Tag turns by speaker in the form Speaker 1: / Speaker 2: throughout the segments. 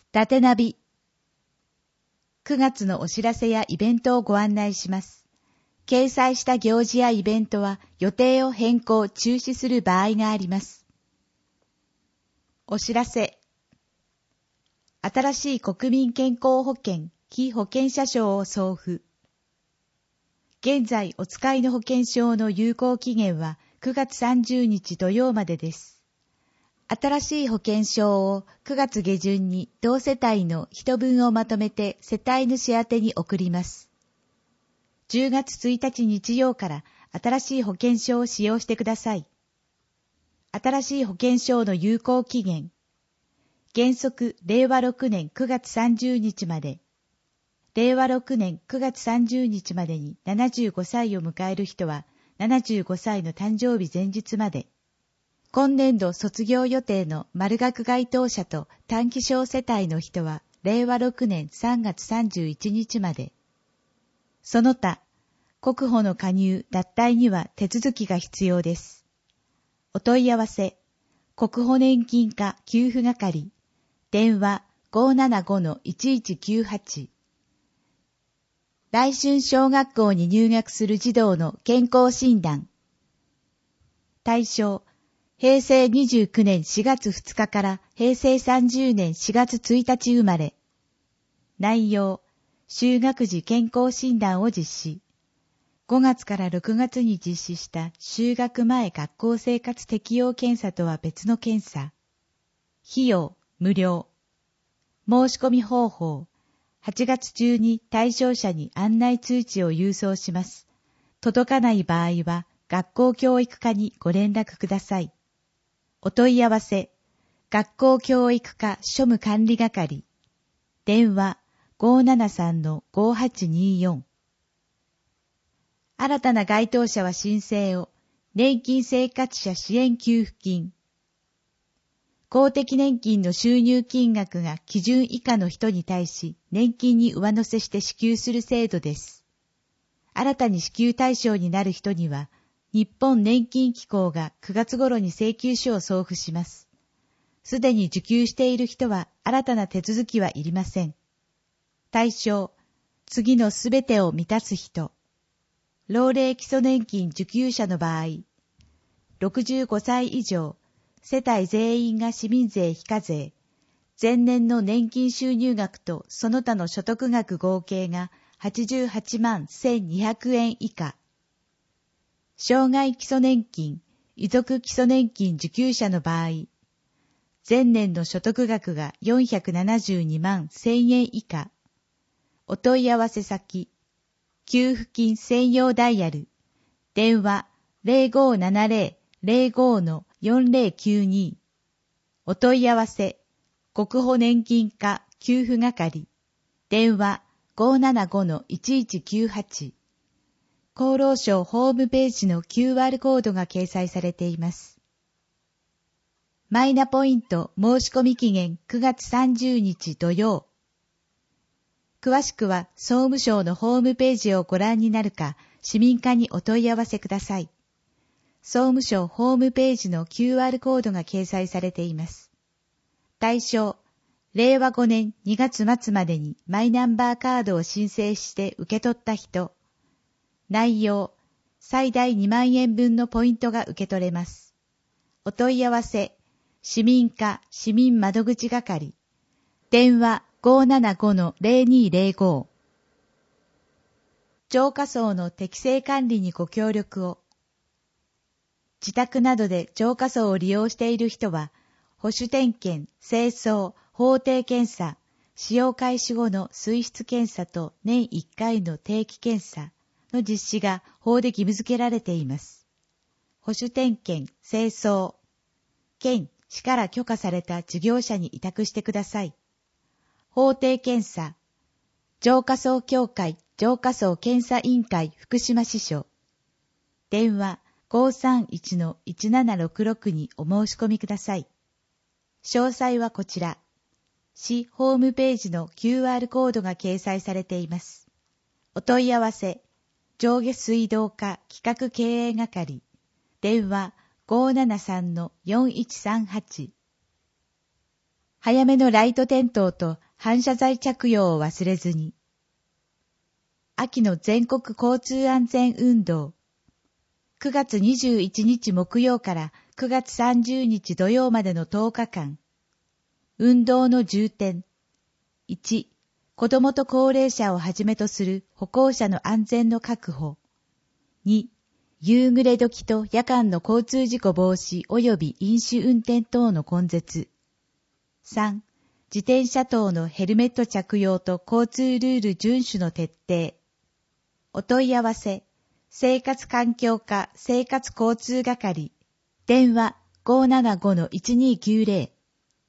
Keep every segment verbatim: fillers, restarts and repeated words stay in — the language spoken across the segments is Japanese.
Speaker 1: 縦ナビ。くがつのお知らせやイベントをご案内します。掲載した行事やイベントは予定を変更・中止する場合があります。お知らせ。新しい国民健康保険被保険者証を送付。現在お使いの保険証の有効期限はくがつさんじゅうにち土曜までです。新しい保険証をくがつ下旬に同世帯の一分をまとめて世帯主宛てに送ります。じゅうがつついたち日曜から新しい保険証を使用してください。新しい保険証の有効期限。原則、れいわろくねんくがつさんじゅうにちまで。れいわろくねんくがつさんじゅうにちまでにななじゅうごさいを迎える人はななじゅうごさいの誕生日前日まで。今年度卒業予定の丸学該当者と短期小世帯の人はれいわろくねんさんがつさんじゅういちにちまで。その他、国保の加入・脱退には手続きが必要です。お問い合わせ、国保年金課給付係、電話 ごーななごのいちいちきゅうはち。来春小学校に入学する児童の健康診断。対象、へいせいにじゅうきゅうねんしがつふつかからへいせいさんじゅうねんしがつついたち生まれ。内容、就学時健康診断を実施。ごがつからろくがつに実施した就学前学校生活適用検査とは別の検査。費用、無料。申し込み方法、はちがつ中に対象者に案内通知を郵送します。届かない場合は学校教育課にご連絡ください。お問い合わせ、学校教育課庶務管理係、電話 ごーななさんのごはちにーよん。新たな該当者は申請を、年金生活者支援給付金。公的年金の収入金額が基準以下の人に対し、年金に上乗せして支給する制度です。新たに支給対象になる人には、日本年金機構がくがつ頃に請求書を送付します。すでに受給している人は新たな手続きはいりません。対象、次のすべてを満たす人。老齢基礎年金受給者の場合、ろくじゅうごさい以上、世帯全員が市民税非課税、前年の年金収入額とその他の所得額合計がはちじゅうはちまんせんにひゃくえん以下。障害基礎年金、遺族基礎年金受給者の場合、前年の所得額がよんひゃくななじゅうにまんせんえん以下。お問い合わせ先、給付金専用ダイヤル、電話 ぜろごーななぜろ ぜろご のよんぜろきゅうに。お問い合わせ、国保年金課給付係、電話 ごーななごのいちいちきゅうはち。厚労省ホームページの キューアール コードが掲載されています。マイナポイント申し込み期限くがつさんじゅうにち土曜。詳しくは総務省のホームページをご覧になるか、市民課にお問い合わせください。総務省ホームページの キューアール コードが掲載されています。対象、れいわごねんにがつまつまでにマイナンバーカードを申請して受け取った人。内容、最大にまんえんぶんのポイントが受け取れます。お問い合わせ、市民課市民窓口係、電話 ごーななごのぜろにぜろご。超過層の適正管理にご協力を。自宅などで超過層を利用している人は、保守点検、清掃、法定検査、使用開始後の水質検査と年いっかいの定期検査の実施が法で義務付けられています。保守点検、清掃、県、市から許可された事業者に委託してください。法定検査、浄化層協会浄化層検査委員会福島支所。電話 ごーさんいちのいちななろくろく にお申し込みください。詳細はこちら。市ホームページの キューアール コードが掲載されています。お問い合わせ、上下水道課企画経営係。電話 ごーななさんのよんいちさんはち。 早めのライト点灯と反射材着用を忘れずに。秋の全国交通安全運動。くがつにじゅういちにち木曜からくがつさんじゅうにち土曜までのとおかかん。運動の重点。いち、子どもと高齢者をはじめとする歩行者の安全の確保。に、夕暮れ時と夜間の交通事故防止及び飲酒運転等の根絶。さん、自転車等のヘルメット着用と交通ルール遵守の徹底。お問い合わせ、生活環境課生活交通係、電話 ごーななごのいちにーきゅうぜろ。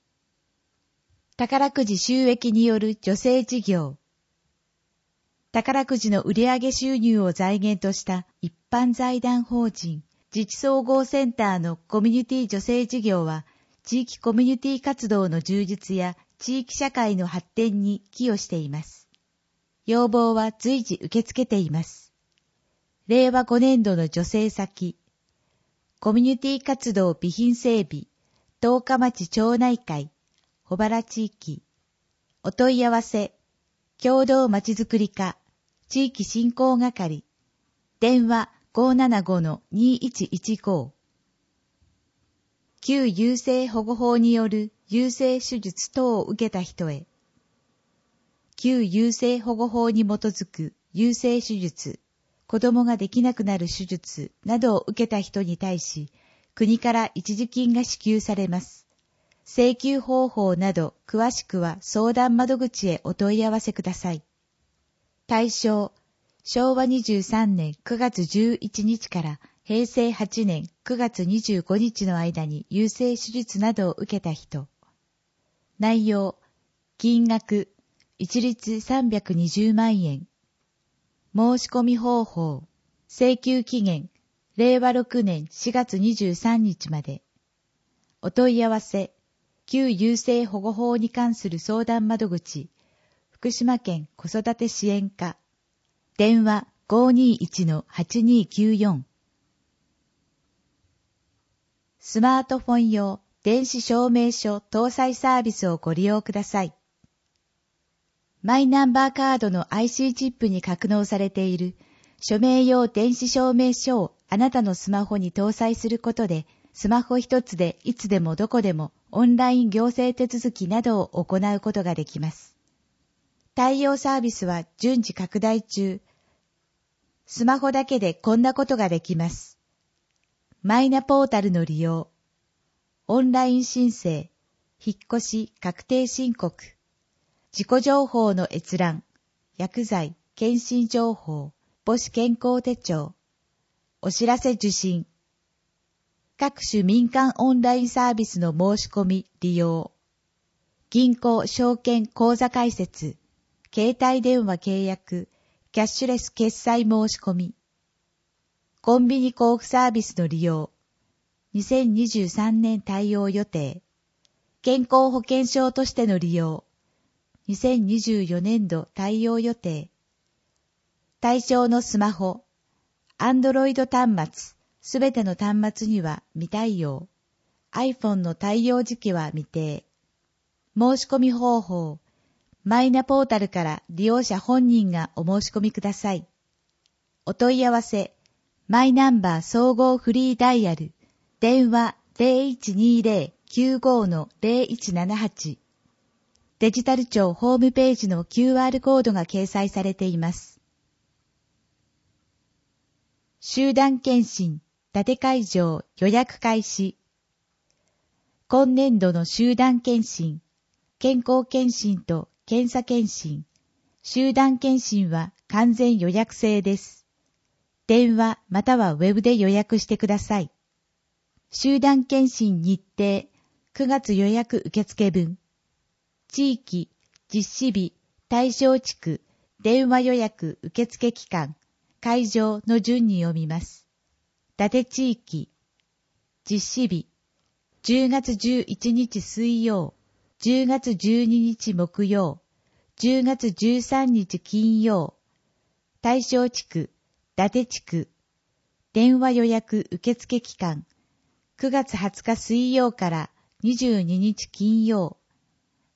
Speaker 1: 宝くじ収益による助成事業。宝くじの売上収入を財源とした一般財団法人自治総合センターのコミュニティ助成事業は、地域コミュニティ活動の充実や地域社会の発展に寄与しています。要望は随時受け付けています。れいわごねんどの助成先、コミュニティ活動備品整備、十日町町内会、小原地域。お問い合わせ、共同まちづくり課、地域振興係、電話 ごーななごのにいちいちご。旧優生保護法による優生手術等を受けた人へ、旧優生保護法に基づく優生手術、子供ができなくなる手術などを受けた人に対し、国から一時金が支給されます。請求方法など詳しくは相談窓口へお問い合わせください。対象、しょうわにじゅうさんねんくがつじゅういちにちからへいせいはちねんくがつにじゅうごにちの間に優生手術などを受けた人。内容、金額、一律さんびゃくにじゅうまんえん。申し込み方法、請求期限、れいわろくねんしがつにじゅうさんにちまで。お問い合わせ、旧優生保護法に関する相談窓口、福島県子育て支援課、電話 ごーにーいちのはちにーきゅうよん。スマートフォン用電子証明書搭載サービスをご利用ください。マイナンバーカードの アイシー チップに格納されている署名用電子証明書をあなたのスマホに搭載することで、スマホ一つでいつでもどこでもオンライン行政手続きなどを行うことができます。対応サービスは順次拡大中。スマホだけでこんなことができます。マイナポータルの利用、オンライン申請、引っ越し確定申告、自己情報の閲覧、薬剤、検診情報、母子健康手帳、お知らせ受信、各種民間オンラインサービスの申し込み、利用、銀行、証券、口座開設、携帯電話契約、キャッシュレス決済申し込み、コンビニ交付サービスの利用、にせんにじゅうさんねん対応予定、健康保険証としての利用、にせんにじゅうよねんど対応予定。対象のスマホ、Android 端末、すべての端末には未対応。iPhone の対応時期は未定。申し込み方法、マイナポータルから利用者本人がお申し込みください。お問い合わせ、マイナンバー総合フリーダイヤル、電話 ゼロいちにゼロ きゅうご のゼロいちななはち。デジタル庁ホームページの キューアール コードが掲載されています。集団検診、伊達会場予約開始。今年度の集団検診、健康検診と検査検診、集団検診は完全予約制です。電話またはウェブで予約してください。集団検診日程、くがつ予約受付分。地域、実施日、対象地区、電話予約受付期間、会場の順に読みます。伊達地域、実施日、じゅうがつじゅういちにち水曜、じゅうがつじゅうににち木曜、じゅうがつじゅうさんにち金曜、対象地区、伊達地区、電話予約受付期間、くがつはつか水曜からにじゅうににち金曜、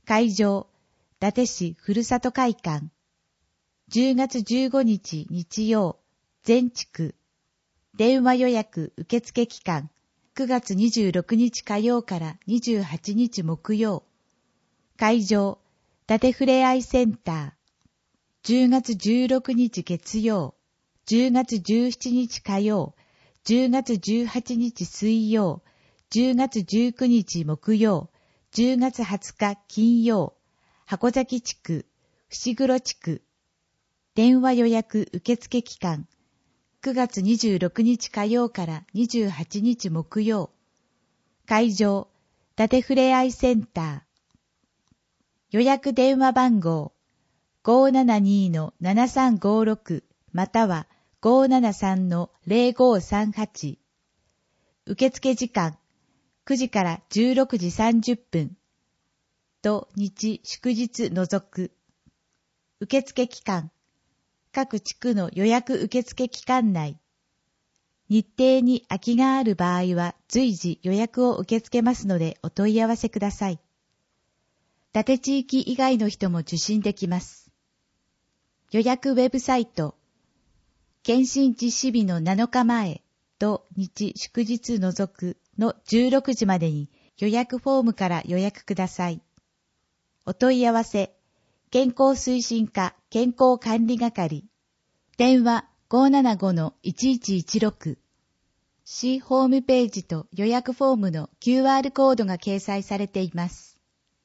Speaker 1: 会場、伊達市ふるさと会館。じゅうがつじゅうごにち日曜、全地区。電話予約受付期間、くがつにじゅうろくにち火曜からにじゅうはちにち木曜。会場、伊達ふれあいセンター。じゅうがつじゅうろくにち月曜、じゅうがつじゅうしちにち火曜、じゅうがつじゅうはちにち水曜、じゅうがつじゅうくにち木曜、じゅうがつはつか金曜、箱崎地区、伏黒地区。電話予約受付期間、くがつにじゅうろくにち火曜からにじゅうはちにち木曜。会場、伊達ふれあいセンター。予約電話番号、ごーななにーのななさんごーろく または ごーななさんのぜろごーさんはち。受付時間、くじからじゅうろくじさんじゅっぷん。土日祝日除く。受付期間、各地区の予約受付期間内。日程に空きがある場合は随時予約を受け付けますのでお問い合わせください。伊達地域以外の人も受診できます。予約ウェブサイト、検診実施日のなのかまえ、土日祝日除くのじゅうろくじまでに予約フォームから予約ください。お問い合わせ、健康推進課健康管理係、電話 ごーななごのいちいちいちろく。市ホームページと予約フォームの キューアール コードが掲載されています。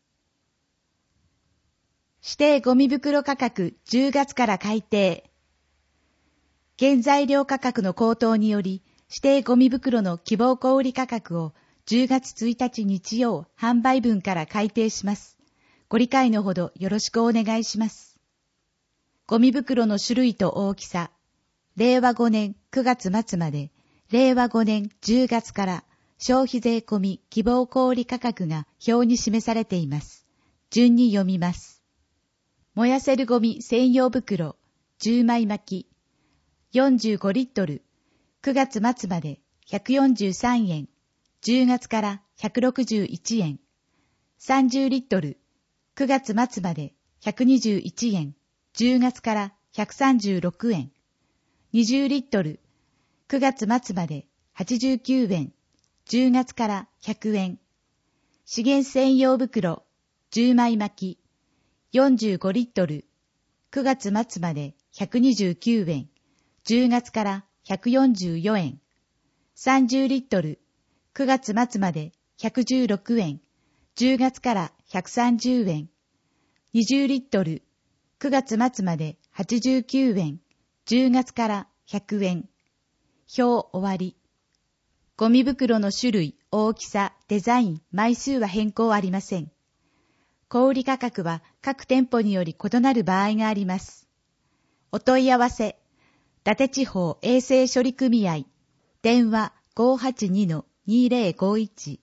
Speaker 1: 指定ゴミ袋価格じゅうがつから改定。原材料価格の高騰により、指定ゴミ袋の希望小売価格をじゅうがつついたち日曜販売分から改定します。ご理解のほどよろしくお願いします。ゴミ袋の種類と大きさ、れいわごねんくがつ末まで、れいわごねんじゅうがつから消費税込み希望小売価格が表に示されています。順に読みます。燃やせるゴミ専用袋、じゅうまい巻き、よんじゅうごリットル、くがつ末までひゃくよんじゅうさんえん、じゅうがつからひゃくろくじゅういちえん、さんじゅうリットル、くがつ末までひゃくにじゅういちえん、じゅうがつからひゃくさんじゅうろくえん、にじゅうリットル、くがつ末まではちじゅうきゅうえん、じゅうがつからひゃくえん、資源専用袋、じゅうまい巻き、よんじゅうごリットル、くがつ末までひゃくにじゅうきゅうえん、じゅうがつからひゃくよんじゅうよえん、さんじゅうリットル、くがつ末までひゃくじゅうろくえん、じゅうがつからひゃくさんじゅうえん、にじゅうリットル、くがつ末まではちじゅうきゅうえん、じゅうがつからひゃくえん。表終わり。ゴミ袋の種類、大きさ、デザイン、枚数は変更ありません。小売価格は各店舗により異なる場合があります。お問い合わせ、伊達地方衛生処理組合、電話 ごーはちにのにぜろごいち。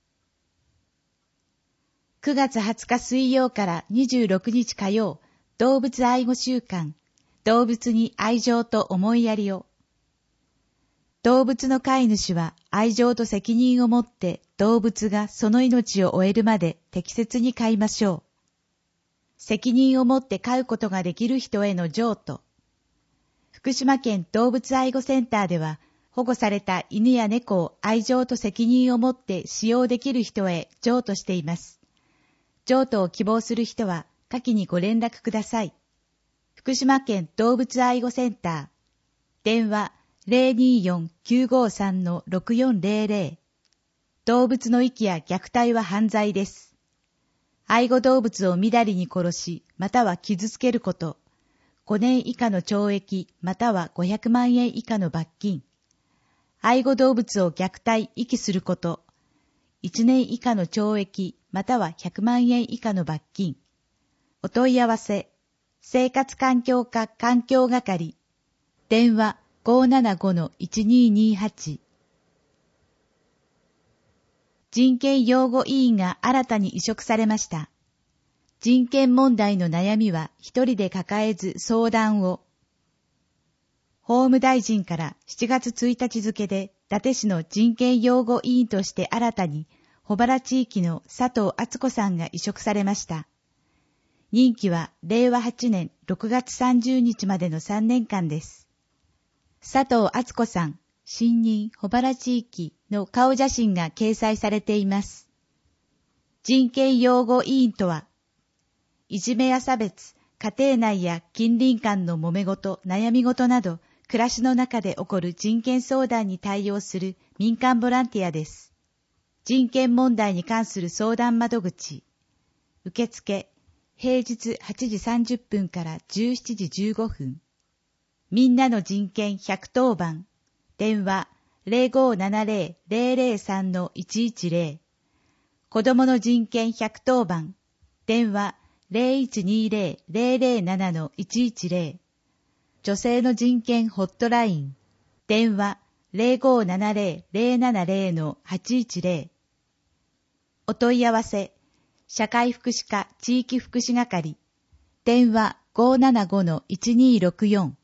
Speaker 1: くがつはつか水曜からにじゅうろくにち火曜、動物愛護週間、動物に愛情と思いやりを。動物の飼い主は愛情と責任を持って動物がその命を終えるまで適切に飼いましょう。責任を持って飼うことができる人への譲渡。福島県動物愛護センターでは、保護された犬や猫を愛情と責任を持って使用できる人へ譲渡しています。譲渡を希望する人は下記にご連絡ください。福島県動物愛護センター、電話 ぜろにーよんきゅうごさんのろくよんぜろぜろ。動物の遺棄や虐待は犯罪です。愛護動物をみだりに殺し、または傷つけること、ごねん以下の懲役またはごひゃくまんえん以下の罰金。愛護動物を虐待、遺棄すること、いちねん以下の懲役またはひゃくまんえん以下の罰金。お問い合わせ、生活環境課環境係、電話 ごーななごのいちにーにーはち。人権擁護委員が新たに委嘱されました。人権問題の悩みは一人で抱えず相談を。法務大臣からしちがつついたち付で伊達市の人権擁護委員として新たに保原地域の佐藤敦子さんが移植されました。任期はれいわはちねんろくがつさんじゅうにちまでのさんねんかんです。佐藤敦子さん、新任保原地域の顔写真が掲載されています。人権擁護委員とは、いじめや差別、家庭内や近隣間の揉め事、悩み事など、暮らしの中で起こる人権相談に対応する民間ボランティアです。人権問題に関する相談窓口。受付、平日はちじさんじゅっぷんからじゅうしちじじゅうごふん。みんなの人権ひゃくとおばん。電話 ゼロごーななゼロ ゼロゼロさん いちいちゼロ。子供の人権ひゃくとおばん。電話 ゼロいちにゼロ ゼロゼロなな いちいちゼロ。女性の人権ホットライン。電話 ゼロごーななゼロ ゼロななゼロ はちいちゼロ。お問い合わせ、社会福祉課地域福祉係。電話 ごーななごのいちにーろくよん。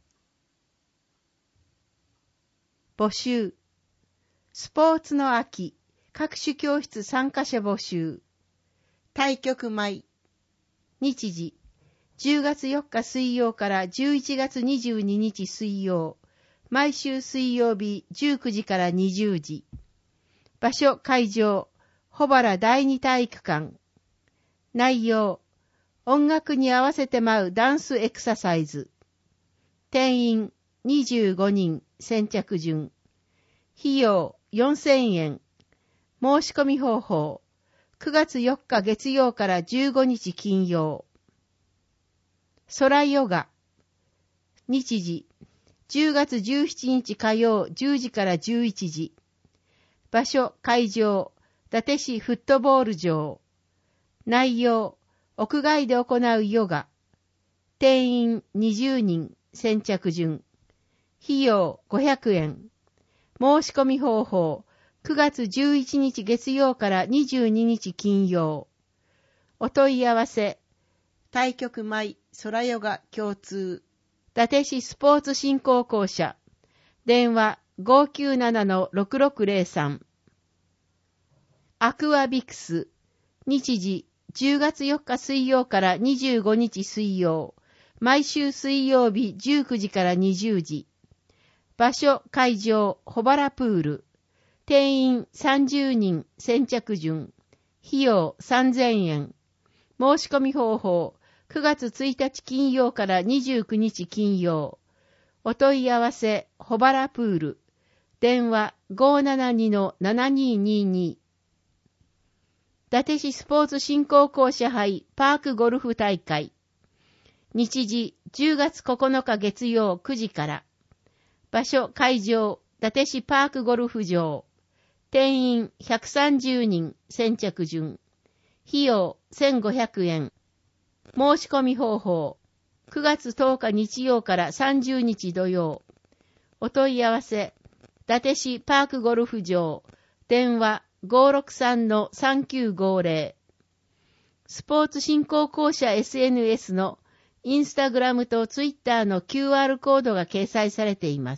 Speaker 2: 募集。スポーツの秋、各種教室参加者募集。対局前。日時。じゅうがつよっか水曜からじゅういちがつにじゅうににち水曜。毎週水曜日じゅうくじからにじゅうじ。場所会場。保原第二体育館。内容。音楽に合わせて舞うダンスエクササイズ。定員にじゅうごにん先着順。費用よんせんえん。申し込み方法。くがつよっか月曜からじゅうごにち金曜。空ヨガ。日時。じゅうがつじゅうしちにち火曜じゅうじからじゅういちじ。場所会場。伊達市フットボール場。内容。屋外で行うヨガ。定員にじゅうにん先着順。費用ごひゃくえん。申し込み方法。くがつじゅういちにち月曜からにじゅうににち金曜。お問い合わせ。対局前空ヨガ共通。伊達市スポーツ振興公社。電話 ごーきゅうななのろくろくゼロさん。アクアビクス。日時。じゅうがつよっか水曜からにじゅうごにち水曜。毎週水曜日じゅうくじからにじゅうじ。場所会場保原プール。定員さんじゅうにん先着順。費用さんぜんえん。申し込み方法。くがつついたち金曜からにじゅうくにち金曜。お問い合わせ保原プール。電話 ごーななにのななにーにーにー。伊達市スポーツ振興公社杯パークゴルフ大会。日時じゅうがつここのか月曜くじから。場所会場伊達市パークゴルフ場。定員ひゃくさんじゅうにん先着順。費用せんごひゃくえん。申し込み方法。くがつとおか日曜からさんじゅうにち土曜。お問い合わせ。伊達市パークゴルフ場。電話 ごーろくさんのさんきゅうごゼロ。スポーツ振興公社 エスエヌエス のインスタグラムとツイッターの キューアール コードが掲載されています。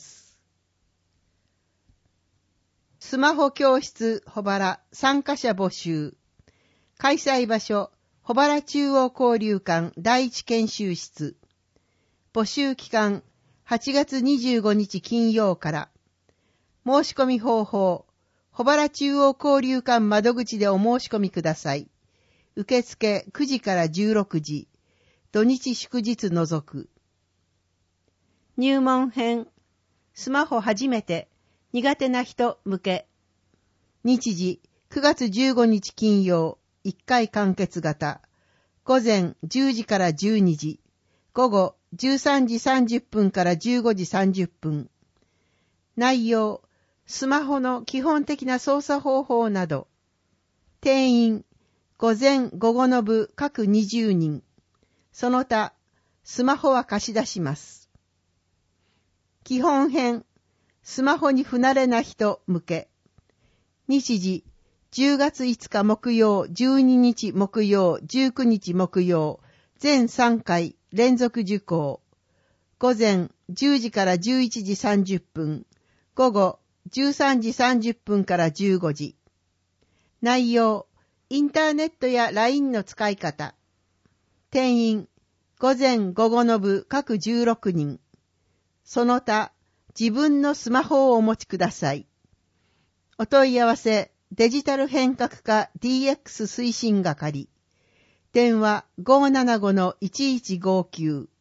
Speaker 2: スマホ教室保原参加者募集。開催場所保原中央交流館第一研修室。募集期間はちがつにじゅうごにち金曜から。申し込み方法。保原中央交流館窓口でお申し込みください。受付くじからじゅうろくじ。土日祝日除く。入門編。スマホ初めて。苦手な人向け。日時くがつじゅうごにち金曜。いっかい完結型。午前じゅうじからじゅうにじ。午後じゅうさんじさんじゅっぷんからじゅうごじさんじゅっぷん。内容。スマホの基本的な操作方法など。定員。午前午後の部各にじゅうにん。その他、スマホは貸し出します。基本編。スマホに不慣れな人向け。日時。じゅうがついつか木曜、じゅうににち木曜、じゅうくにち木曜、全さんかい連続受講。午前じゅうじからじゅういちじさんじゅっぷん。午後じゅうさんじさんじゅっぷんからじゅうごじ。内容。 インターネットや ライン の使い方。定員、午前午後の部各じゅうろくにん。その他、自分のスマホをお持ちください。お問い合わせ、デジタル変革課 ディーエックス 推進係。電話 ごーななごのいちいちごきゅう。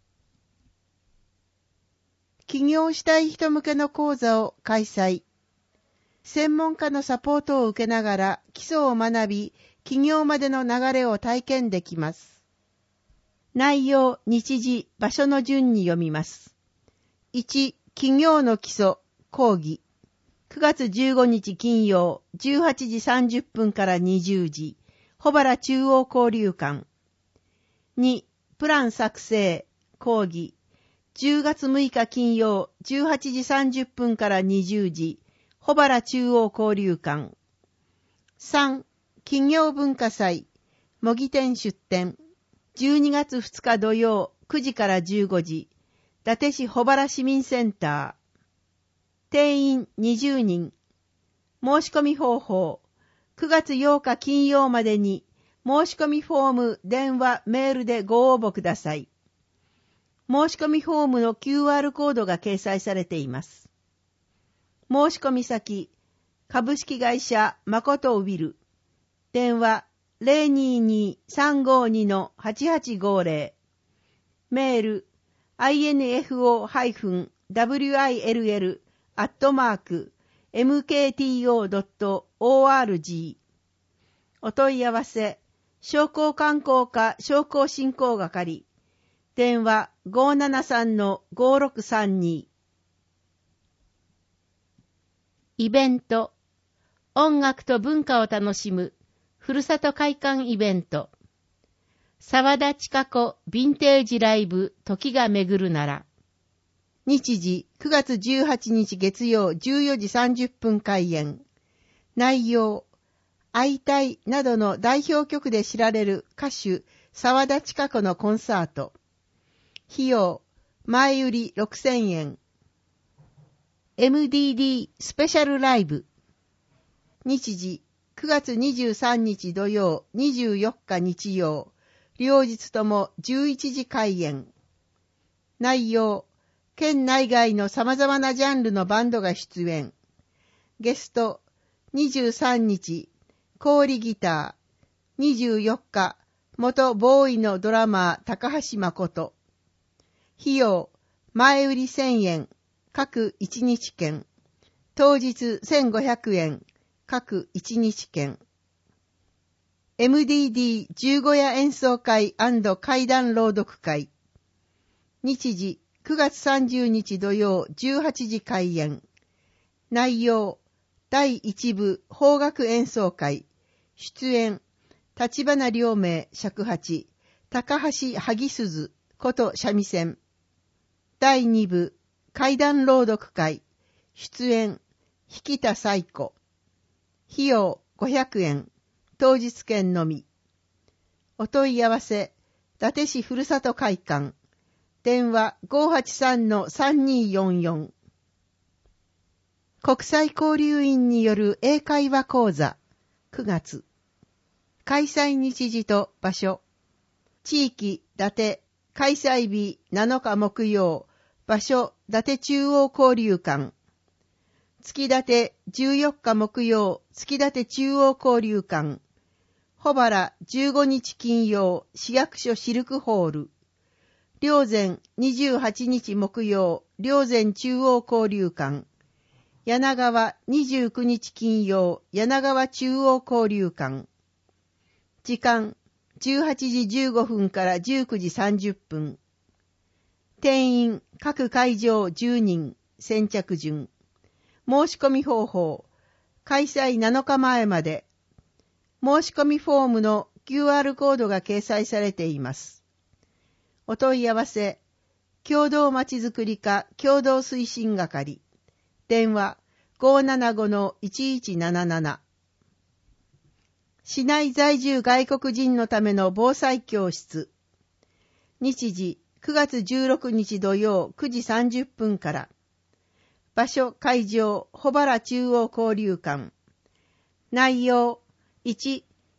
Speaker 2: 起業したい人向けの講座を開催。専門家のサポートを受けながら基礎を学び、起業までの流れを体験できます。内容、日時、場所の順に読みます。いち、起業の基礎、講義。くがつじゅうごにち金曜、じゅうはちじさんじゅっぷんからにじゅうじ、保原中央交流館。に、プラン作成、講義。じゅうがつむいか金曜、じゅうはちじさんじゅっぷんからにじゅうじ、保原中央交流館。さん、企業文化祭、模擬店出展。じゅうにがつふつか土曜、くじからじゅうごじ、伊達市保原市民センター。定員にじゅうにん。申し込み方法。くがつようか金曜までに、申し込みフォーム、電話、メールでご応募ください。申し込みフォームの キューアール コードが掲載されています。申し込み先、株式会社誠ウィル。電話 ゼロにーにーさんごにのはちはちごゼロ。メール アイエヌエフオーダブリューアイエルエル アットマーク エムケーティーオードットオーアールジー。お問い合わせ、商工観光課商工振興係。電話 ごーななさんのごーろくさんに。イベント、音楽と文化を楽しむふるさと会館イベント。沢田千佳子ヴィンテージライブ時が巡るなら。日時くがつじゅうはちにち月曜じゅうよじさんじゅっぷん開演。内容、会いたいなどの代表曲で知られる歌手沢田千佳子のコンサート。費用、前売りろくせんえん。エムディーディー スペシャルライブ。日時、くがつにじゅうさんにち土曜、にじゅうよっか日曜。両日ともじゅういちじ開演。内容、県内外の様々なジャンルのバンドが出演。ゲスト、にじゅうさんにち、氷ギター。にじゅうよっか、元ボーイのドラマー高橋誠。費用、前売りせんえん、各いちにち券。当日せんごひゃくえん、各いちにち券。エムディーディー 十五夜演奏会&怪談朗読会。日時、くがつさんじゅうにち土曜じゅうはちじ開演。内容、だいいち部邦楽演奏会。出演、立花良明尺八、高橋萩鈴こと三味線。だいに部怪談朗読会。出演、引田彩子。費用ごひゃくえん。当日券のみ。お問い合わせ、伊達市ふるさと会館。電話 ごーはちさんのさんにーよんよん。国際交流員による英会話講座。くがつ。開催日時と場所。地域、伊達。開催日なのか木曜。場所、伊達中央交流館。月立じゅうよっか木曜、月立中央交流館。保原じゅうごにち金曜、市役所シルクホール。霊山にじゅうはちにち木曜、霊山中央交流館。柳川にじゅうくにち金曜、柳川中央交流館。時間、じゅうはちじじゅうごふんからじゅうくじさんじゅっぷん。定員、各会場じゅうにん、先着順。申し込み方法、開催なのかまえまで。申し込みフォームの キューアール コードが掲載されています。お問い合わせ、共同まちづくり課共同推進係。電話 ごーななごのいちいちなななな。市内在住外国人のための防災教室。日時、くがつじゅうろくにち土曜くじさんじゅっぷんから。場所会場、保原中央交流館。内容、いち、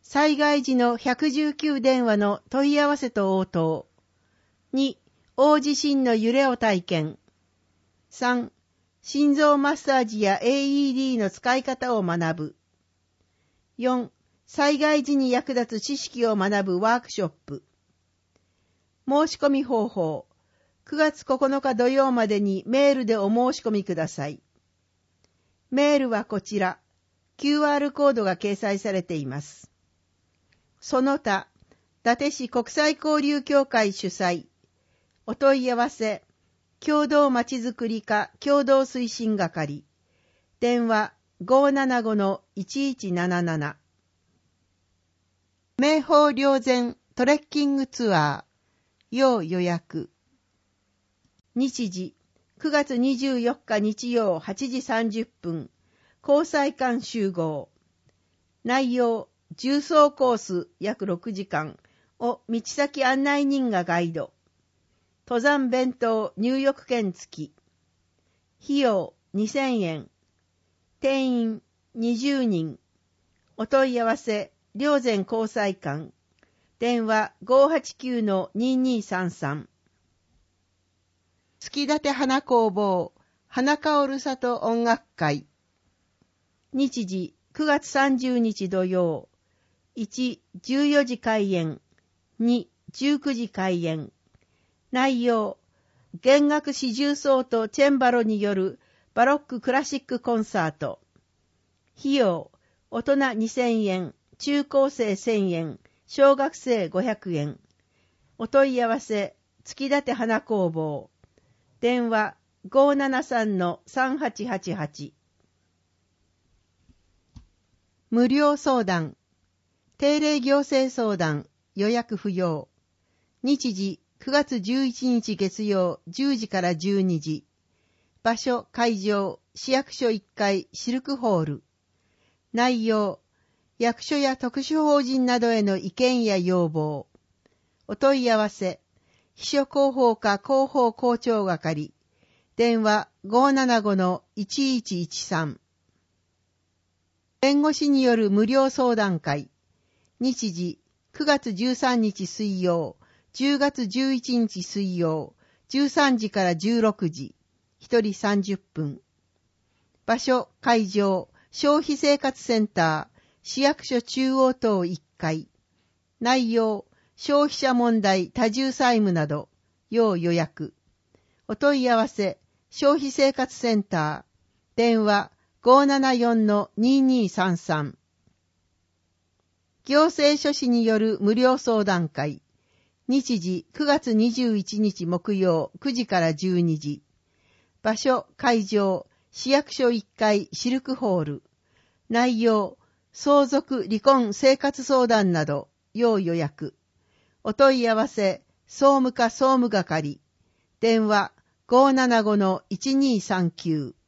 Speaker 2: 災害時のひゃくじゅうきゅう電話の問い合わせと応答。に、大地震の揺れを体験。さん、心臓マッサージや エーイーディー の使い方を学ぶ。よん、災害時に役立つ知識を学ぶワークショップ。申し込み方法。くがつここのか土曜までにメールでお申し込みください。メールはこちら。キューアール コードが掲載されています。その他、伊達市国際交流協会主催。お問い合わせ。共同まちづくり課共同推進係。電話 ごーななごのいちいちなななな。名峰霊山トレッキングツアー。要予約。日時、くがつにじゅうよっか日曜はちじさんじゅっぷん、交際館集合。内容、重走コース約ろくじかんを道先案内人がガイド。登山弁当入浴券付き。費用にせんえん。定員にじゅうにん。お問い合わせ、霊山交際館。電話 ごーはちきゅうのにーにーさんさん。月立花工房、花香る里音楽会。日時、くがつさんじゅうにち土曜。いち、じゅうよじ開演。に、じゅうくじ開演。内容、弦楽四重奏とチェンバロによるバロッククラシックコンサート。費用、大人にせんえん、中高生せんえん、小学生ごひゃくえん。お問い合わせ、月立花工房。電話 ごーななさんのさんはちはちはち。無料相談。定例行政相談。予約不要。日時くがつじゅういちにち月曜じゅうじからじゅうにじ。場所会場市役所いっかいシルクホール。内容、役所や特殊法人などへの意見や要望。お問い合わせ、秘書広報課広報校長係。電話 ごーななごのいちいちいちさん。弁護士による無料相談会。日時、くがつじゅうさんにち水曜、じゅうがつじゅういちにち水曜、じゅうさんじからじゅうろくじ。ひとりさんじゅっぷん。場所、会場、消費生活センター、市役所中央棟いっかい。内容、消費者問題多重債務など、要予約。お問い合わせ、消費生活センター。電話 ごーななよんのにーにーさんさん。行政書士による無料相談会。日時くがつにじゅういちにち木曜くじからじゅうにじ。場所、会場、市役所いっかいシルクホール。内容、相続、離婚、生活相談など、要予約。お問い合わせ、総務課総務係。電話 ごーななごのいちにーさんきゅう。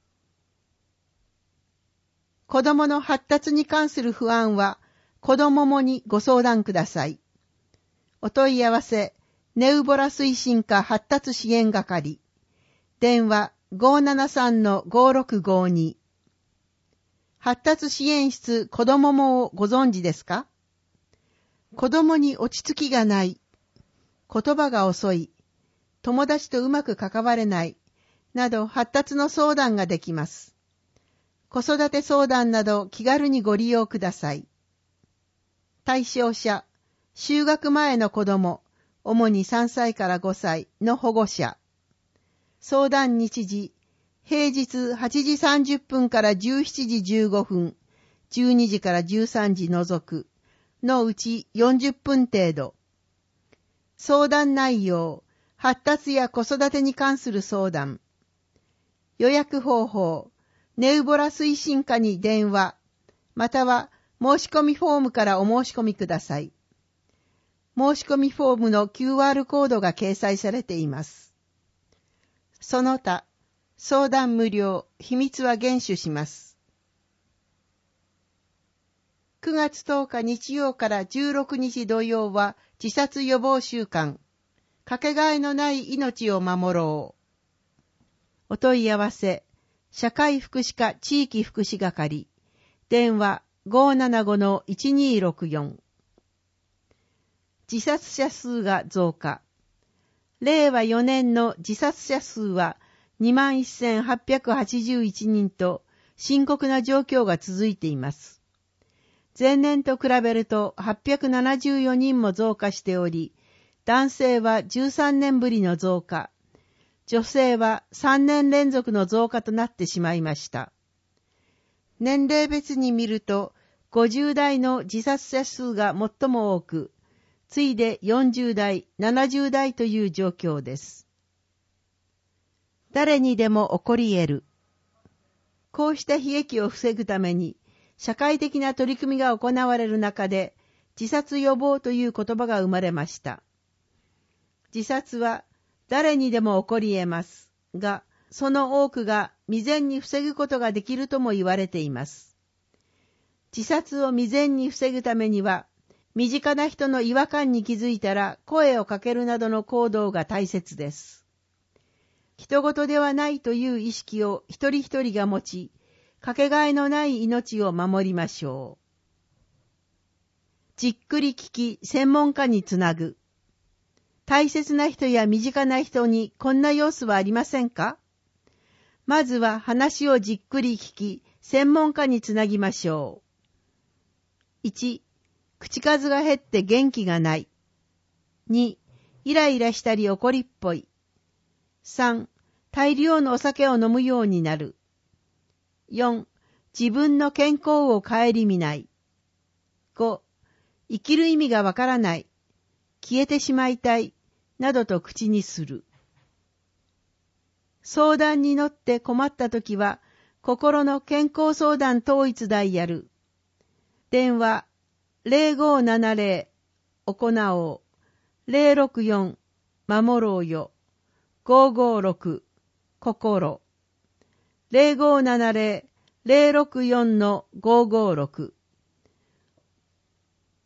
Speaker 2: 子供の発達に関する不安は、子供もにご相談ください。お問い合わせ、ネウボラ推進課発達支援係。電話 ごーななさんのごーろくごーに。発達支援室子供もをご存知ですか？子供に落ち着きがない、言葉が遅い、友達とうまく関われない、など発達の相談ができます。子育て相談など気軽にご利用ください。対象者、就学前の子供、主にさんさいからごさいの保護者。相談日時、平日はちじさんじゅっぷんからじゅうしちじじゅうごふん、じゅうにじからじゅうさんじ除く、のうちよんじゅっぷん程度。相談内容、発達や子育てに関する相談。予約方法、ネウボラ推進課に電話、または申し込みフォームからお申し込みください。申し込みフォームの キューアール コードが掲載されています。その他、相談無料、秘密は厳守します。くがつとおか日曜からじゅうろくにち土曜は自殺予防週間、かけがえのない命を守ろう。お問い合わせ、社会福祉課地域福祉係、電話ごーななごのいちにーろくよん。自殺者数が増加。れいわよねんの自殺者数は にまんせんはっぴゃくはちじゅういちにんと深刻な状況が続いています。前年と比べるとはっぴゃくななじゅうよにんも増加しており、男性はじゅうさんねんぶりの増加、女性はさんねん連続の増加となってしまいました。年齢別に見ると、ごじゅうだいの自殺者数が最も多く、次いでよんじゅうだい、ななじゅうだいという状況です。誰にでも起こり得る。こうした悲劇を防ぐために、社会的な取り組みが行われる中で、自殺予防という言葉が生まれました。自殺は誰にでも起こり得ますが、その多くが未然に防ぐことができるとも言われています。自殺を未然に防ぐためには、身近な人の違和感に気づいたら声をかけるなどの行動が大切です。人事ではないという意識を一人一人が持ち、かけがえのない命を守りましょう。じっくり聞き、専門家につなぐ。大切な人や身近な人にこんな様子はありませんか？まずは話をじっくり聞き、専門家につなぎましょう。いち、口数が減って元気がない。に、イライラしたり怒りっぽい。さん、大量のお酒を飲むようになる。よん、自分の健康を顧みない。ご、生きる意味がわからない。消えてしまいたい。などと口にする。相談に乗って困ったときは、心の健康相談統一ダイヤル。電話ゼロごななゼロ行おう。ゼロろくよん守ろうよ。ごごろく心。ゼロごななゼロ ゼロろくよんのごごろく。